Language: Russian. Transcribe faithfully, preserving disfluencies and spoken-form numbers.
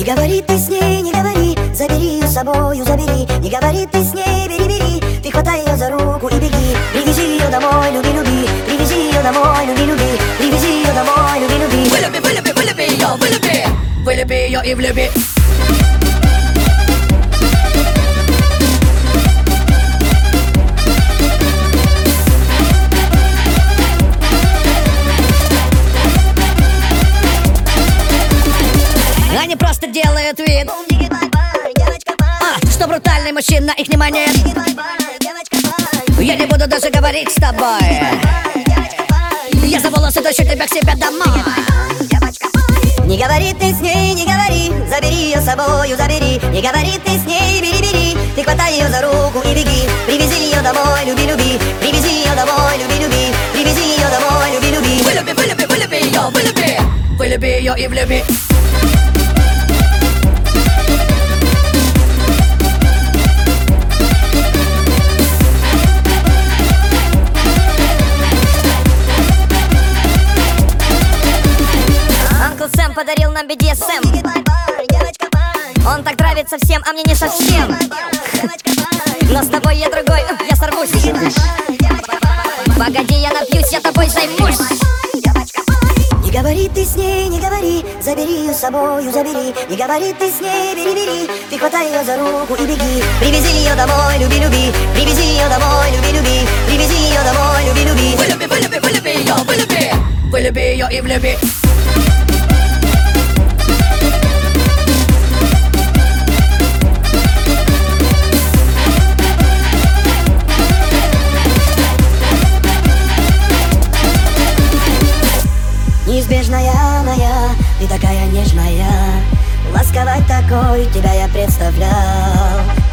говори ты с ней, не говори, забери ее с собою, забери. Не говори ты с ней, бери, бери, ты хватай ее за руку и беги. Привези ее домой, люби, люби, привези ее домой, люби, люби, привези ее домой, люби, люби. Вылюби, вылюби, вылюби ее, вылюби, вылюби ее и влюби. Они просто делают вид, а, что брутальный мужчина, их внимание. Я не буду даже говорить с тобой. Я за волосы тащу тебя к себе домой. Не говори ты с ней, не говори, забери ее с собою, забери. Не говори ты с ней, бери, бери, ты хватай ее за руку и беги. Привези ее домой, люби, люби, привези ее домой, люби, люби, привези ее домой, люби, люби. Вылюби, вылюби, вылюби ее, вылюби, вылюби ее и влюби. Сэм подарил нам би ди эс эм. Он так нравится всем, а мне не совсем. Но с тобой я другой, я сорвусь. Погоди, я напьюсь, я тобой займусь. Не говори ты с ней, не говори, забери ее с собою, забери. Не говори ты с ней, бери, бери, ты хватай ее за руку и беги. Привези ее домой, люби, люби, привези ее домой, люби, люби, привези ее домой, люби, люби. Вылюби, вылюби, вылюби ее, вылюби, вылюби ее и влюби. Неизбежная моя, ты такая нежная, ласковой такой тебя я представлял.